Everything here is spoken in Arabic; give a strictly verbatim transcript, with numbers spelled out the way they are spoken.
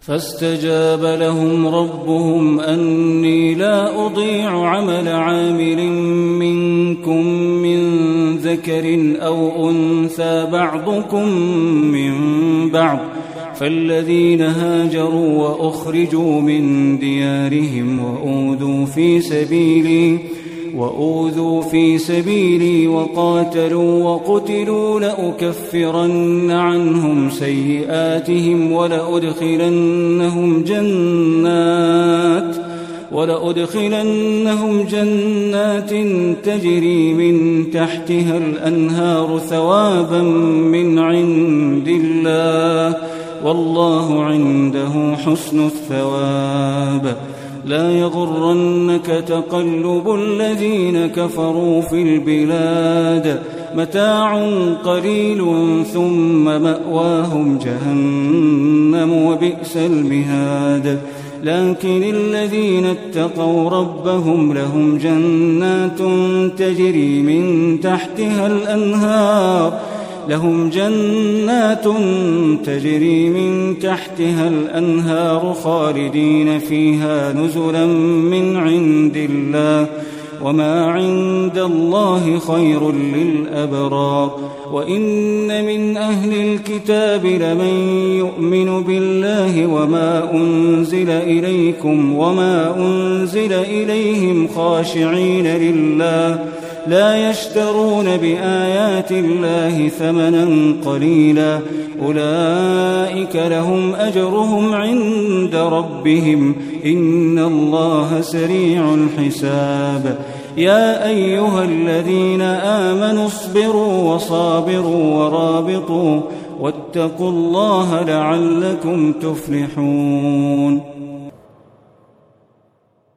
فاستجاب لهم ربهم أني لا أضيع عمل عامل منكم من ذكر أو أنثى بعضكم من بعض، فالذين هاجروا وأخرجوا من ديارهم وأوذوا في سبيلي وأوذوا في سبيلي وقاتلوا وقتلوا لأكفرن عنهم سيئاتهم ولأدخلنهم جنات ولأدخلنهم جنات تجري من تحتها الأنهار ثوابا من عند الله، والله عنده حسن الثواب. لا يغرنك تقلب الذين كفروا في البلاد، متاع قليل ثم مأواهم جهنم وبئس المهاد. لكن الذين اتقوا ربهم لهم جنات تجري من تحتها الأنهار لهم جنات تجري من تحتها الأنهار خالدين فيها نزلا من عند الله، وما عند الله خير للأبرار. وإن من أهل الكتاب لمن يؤمن بالله وما أنزل إليكم وما أنزل إليهم خاشعين لله لا يشترون بآيات الله ثمنا قليلا، أولئك لهم أجرهم عند ربهم إن الله سريع الحساب. يا أيها الذين آمنوا اصبروا وصابروا ورابطوا واتقوا الله لعلكم تفلحون.